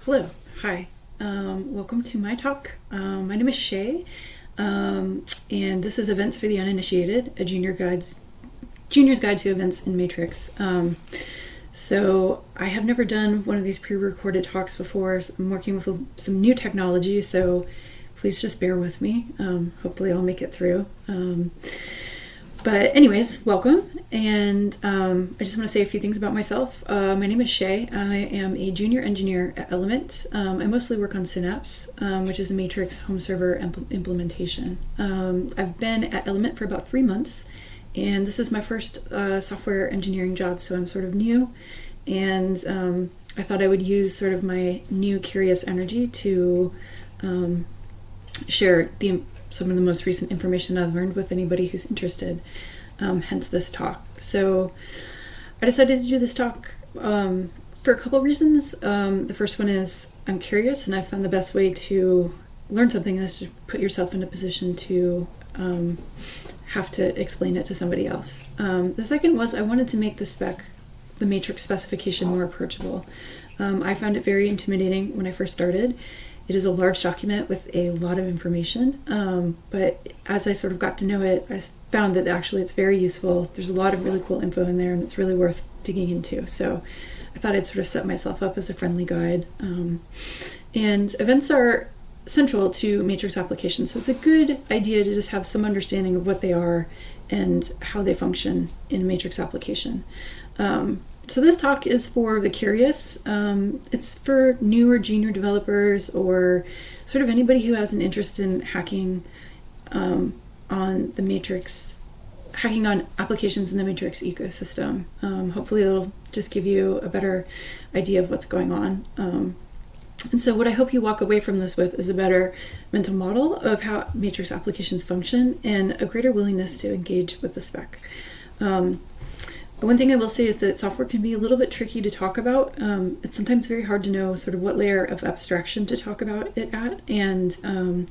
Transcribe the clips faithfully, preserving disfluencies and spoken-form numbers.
Hello, hi. Um, welcome to my talk. Um, my name is Shay, um, and this is Events for the Uninitiated, a junior guides, junior's guide to events in Matrix. Um, so I have never done one of these pre-recorded talks before. So I'm working with some new technology, so please just bear with me. Um, hopefully I'll make it through. Um, But anyways, welcome, and um, I just want to say a few things about myself. Uh, my name is Shay. I am a junior engineer at Element. Um, I mostly work on Synapse, um, which is a Matrix home server impl- implementation. Um, I've been at Element for about three months, and this is my first uh, software engineering job, so I'm sort of new, and um, I thought I would use sort of my new curious energy to um, share the some of the most recent information I've learned with anybody who's interested, um, hence this talk. So I decided to do this talk um, for a couple of reasons. Um, the first one is I'm curious, and I found the best way to learn something is to put yourself in a position to um, have to explain it to somebody else. Um, the second was I wanted to make the spec, the Matrix specification, more approachable. Um, I found it very intimidating when I first started. It is a large document with a lot of information, um, but as I sort of got to know it, I found that actually it's very useful. There's a lot of really cool info in there, and it's really worth digging into. So I thought I'd sort of set myself up as a friendly guide. Um, and events are central to Matrix applications, so it's a good idea to just have some understanding of what they are and how they function in a Matrix application. Um, So this talk is for the curious. Um, it's for newer junior developers or sort of anybody who has an interest in hacking um, on the Matrix, hacking on applications in the Matrix ecosystem. Um, hopefully it'll just give you a better idea of what's going on. Um, and so what I hope you walk away from this with is a better mental model of how Matrix applications function and a greater willingness to engage with the spec. Um, One thing I will say is that software can be a little bit tricky to talk about. Um, it's sometimes very hard to know sort of what layer of abstraction to talk about it at, and um,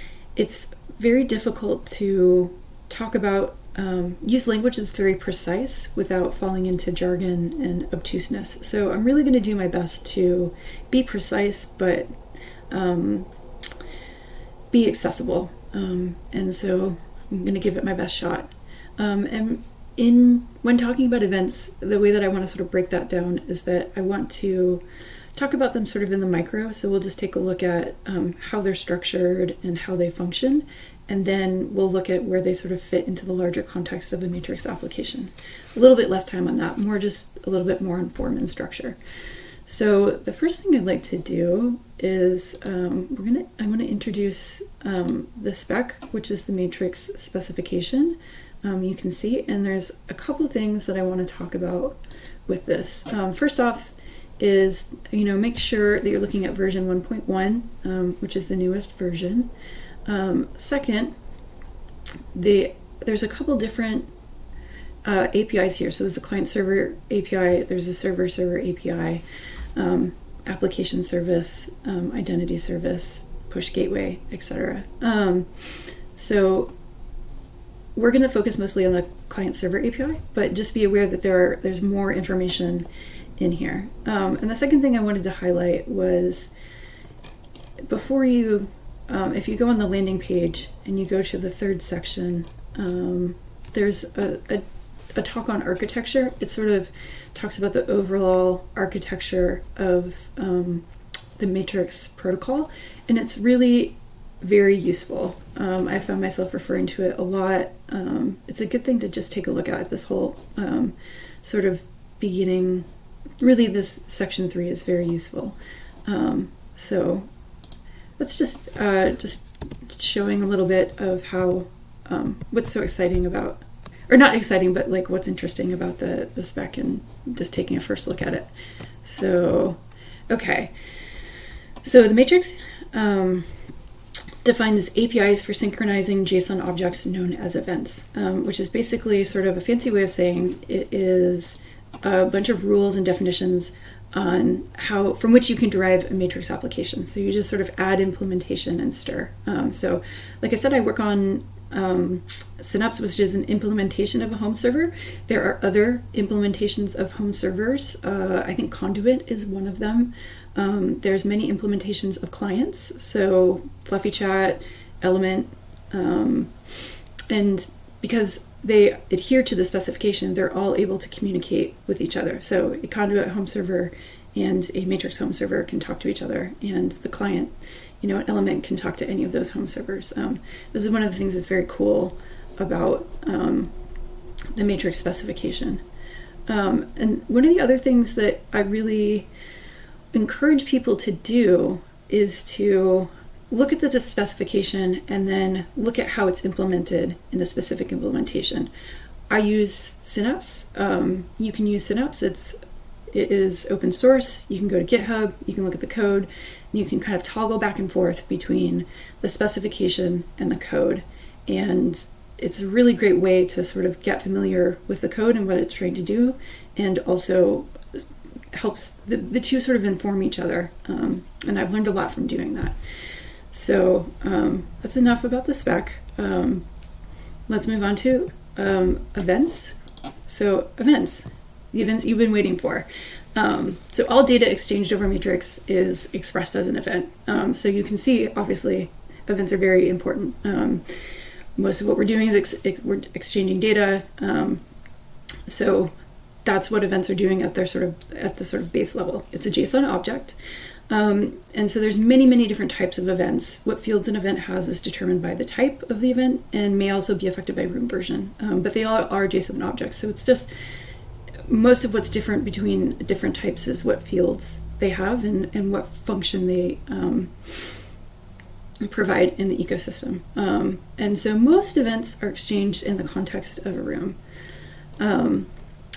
it's very difficult to talk about, um, use language that's very precise without falling into jargon and obtuseness. So I'm really going to do my best to be precise, but um, be accessible. Um, and so I'm going to give it my best shot. Um, and In when talking about events, the way that I want to sort of break that down is that I want to talk about them sort of in the micro. So we'll just take a look at um, how they're structured and how they function, and then we'll look at where they sort of fit into the larger context of the Matrix application. A little bit less time on that, more just a little bit more on form and structure. So the first thing I'd like to do is um, we're gonna I'm going to introduce um, the spec, which is the Matrix specification. Um, you can see, and there's a couple things that I want to talk about with this. Um, first off is, you know, make sure that you're looking at version one point one, um, which is the newest version. Um, second, the there's a couple different uh, A P Is here. So there's a client-server A P I, there's a server-server A P I, um, application service, um, identity service, push gateway, et cetera. Um, so we're going to focus mostly on the client-server A P I, but just be aware that there are, there's more information in here. Um, and the second thing I wanted to highlight was before you, um, if you go on the landing page and you go to the third section, um, there's a, a, a talk on architecture. It sort of talks about the overall architecture of um, the Matrix protocol, and it's really very useful. Um, I found myself referring to it a lot. Um, it's a good thing to just take a look at this whole um, sort of beginning. Really, this section three is very useful. Um, so let's just uh, just showing a little bit of how um, what's so exciting about, or not exciting, but like what's interesting about the the spec, and just taking a first look at it. So, okay. So the Matrix Um, defines A P Is for synchronizing JSON objects known as events, um, which is basically sort of a fancy way of saying it is a bunch of rules and definitions on how, from which you can derive a Matrix application. So you just sort of add implementation and stir. Um, so like I said, I work on um, Synapse, which is an implementation of a home server. There are other implementations of home servers. Uh, I think Conduit is one of them. Um, there's many implementations of clients, so Fluffy Chat, Element, um, and because they adhere to the specification, they're all able to communicate with each other. So a Conduit home server and a Matrix home server can talk to each other, and the client, you know, an Element can talk to any of those home servers. Um, this is one of the things that's very cool about um, the Matrix specification. Um, and one of the other things that I really encourage people to do is to look at the specification and then look at how it's implemented in a specific implementation. I use Synapse. Um, you can use Synapse. It's it is open source. You can go to GitHub. You can look at the code. And you can kind of toggle back and forth between the specification and the code. And it's a really great way to sort of get familiar with the code and what it's trying to do, and also helps the, the two sort of inform each other. Um, and I've learned a lot from doing that. So um, that's enough about the spec. Um, let's move on to um, events. So events, the events you've been waiting for. Um, so all data exchanged over Matrix is expressed as an event. Um, so you can see, obviously, events are very important. Um, most of what we're doing is ex ex we're exchanging data. Um, so that's what events are doing at their sort of at the sort of base level. It's a JSON object. Um, and so there's many, many different types of events. What fields an event has is determined by the type of the event and may also be affected by room version. Um, but they all are JSON objects. So it's just most of what's different between different types is what fields they have and, and what function they um, provide in the ecosystem. Um, and so most events are exchanged in the context of a room. Um,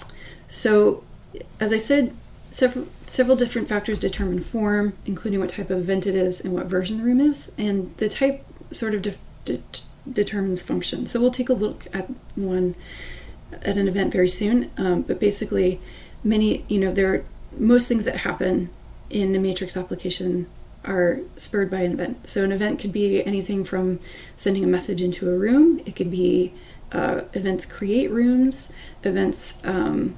so as I said, Several, several different factors determine form, including what type of event it is and what version the room is, and the type sort of de de determines function. So we'll take a look at one, at an event very soon, um, but basically many, you know, there are most things that happen in a Matrix application are spurred by an event. So an event could be anything from sending a message into a room, it could be uh, events create rooms, events um,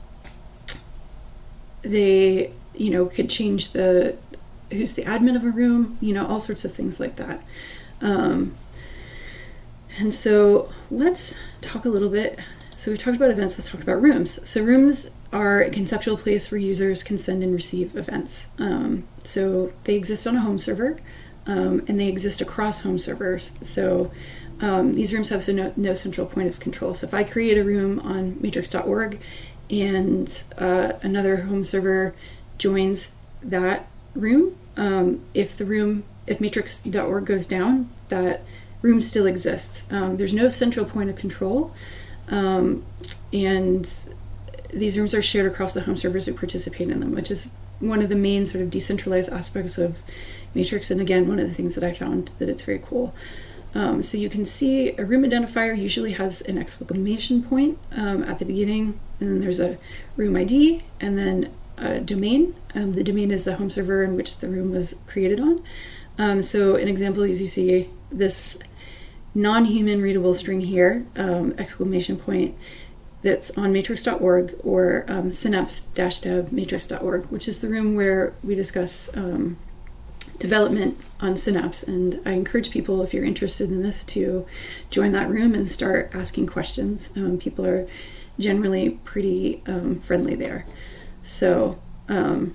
they, you know, could change the, who's the admin of a room, you know, all sorts of things like that. Um, and so let's talk a little bit. So we've talked about events, let's talk about rooms. So rooms are a conceptual place where users can send and receive events. Um, so they exist on a home server, um, and they exist across home servers. So um, these rooms have so no, no central point of control. So if I create a room on matrix dot org, and uh, another home server joins that room, um, if the room, if matrix dot org goes down, that room still exists. Um, there's no central point of control, um, and these rooms are shared across the home servers who participate in them, which is one of the main sort of decentralized aspects of Matrix, and again, one of the things that I found that it's very cool. Um, so you can see a room identifier usually has an exclamation point um, at the beginning, and then there's a room I D, and then a domain. Um, the domain is the home server in which the room was created on. Um, so an example is you see this non-human readable string here, um, exclamation point, that's on matrix dot org or um, synapse-dev matrix dot org, which is the room where we discuss um, development on Synapse. And I encourage people, if you're interested in this, to join that room and start asking questions. Um, people are generally pretty um, friendly there. So um,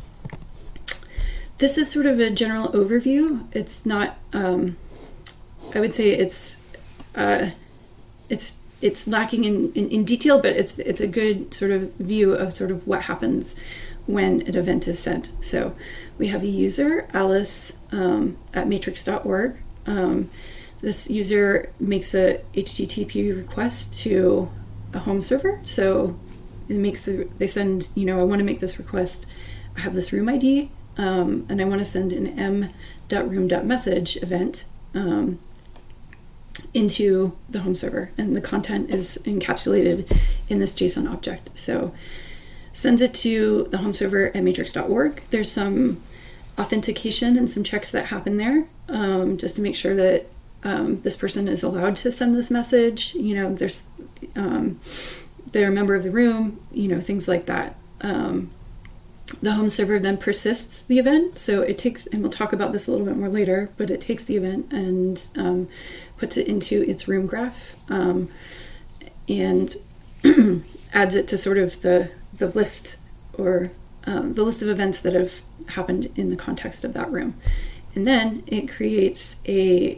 this is sort of a general overview. It's not, um, I would say it's, uh, it's, it's lacking in, in, in detail, but it's, it's a good sort of view of sort of what happens when an event is sent. So we have a user, Alice, um, at matrix dot org. Um, this user makes a H T T P request to a home server. So it makes the, they send, you know, I want to make this request. I have this room I D, um, and I want to send an m.room.message event um, into the home server. And the content is encapsulated in this JSON object. So sends it to the home server at matrix dot org. There's some authentication and some checks that happen there, um, just to make sure that um, this person is allowed to send this message. You know, there's um, they're a member of the room, you know, things like that. Um, the home server then persists the event. So it takes, and we'll talk about this a little bit more later, but it takes the event and um, puts it into its room graph um, and adds it to sort of the, the list or um, the list of events that have happened in the context of that room. And then it creates a